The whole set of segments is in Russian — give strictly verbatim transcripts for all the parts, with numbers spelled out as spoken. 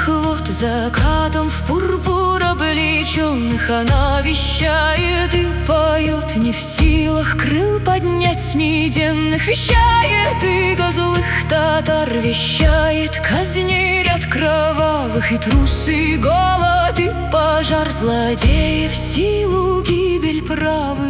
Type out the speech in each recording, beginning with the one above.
темных вод, закатом в пурпур облеченных она вещает и поет, не в силах крыл поднять с меденных. Вещает иго злых татар, вещает казни ряд кровавых, и трусы, и голод, и пожар злодеев, силу гибель правых.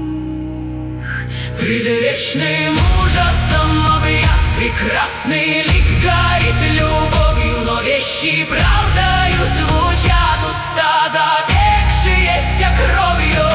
Предвечным ужасом объят, прекрасный лик горит любовью, но вещи правдою звучат уста, запекшиеся кровью.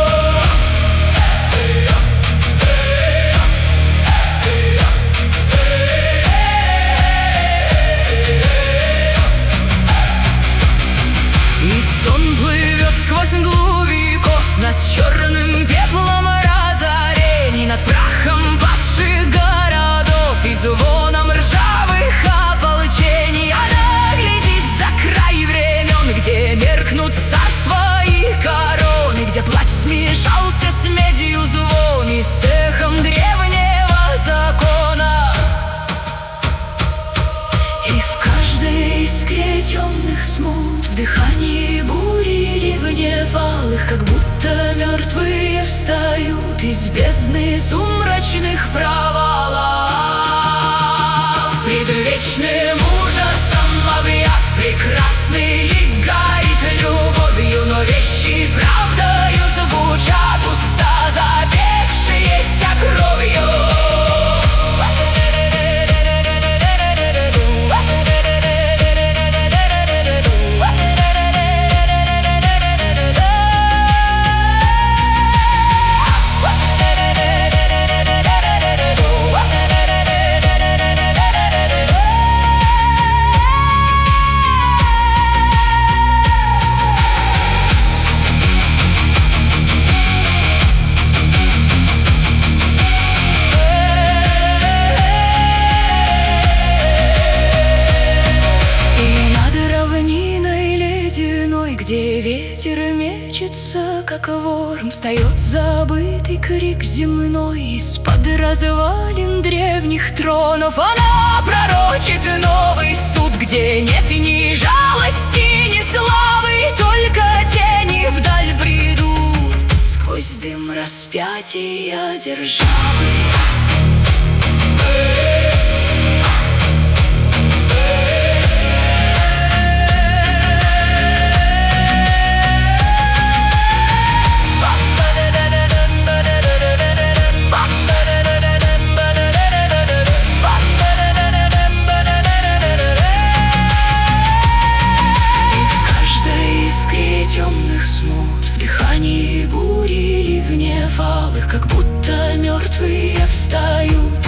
И стон плывет сквозь мглу веков над черным пеплом разорений, над прахом падших городов и звоном ржавых ополчений. Она глядит за край времен, где меркнут царства и короны, где плач смешался с медью звон и с эхом древнего закона. И в каждой искре темных смут, в дыхании бури ливне валых, как будто мертвые встают из бездны сумрачных провалов. Предвечным ужасом объят, прекрасный лик горит любовью, но вещи правдою звучат уста, запекшиеся кровью. Где ветер мечется, как ворм, встает забытый крик земной из-под развалин древних тронов. Она пророчит новый суд, где нет ни жалости, ни славы, только тени вдаль бредут сквозь дым распятия державы. Темных смут, в дыхании бури ливне валых, как будто мертвые встают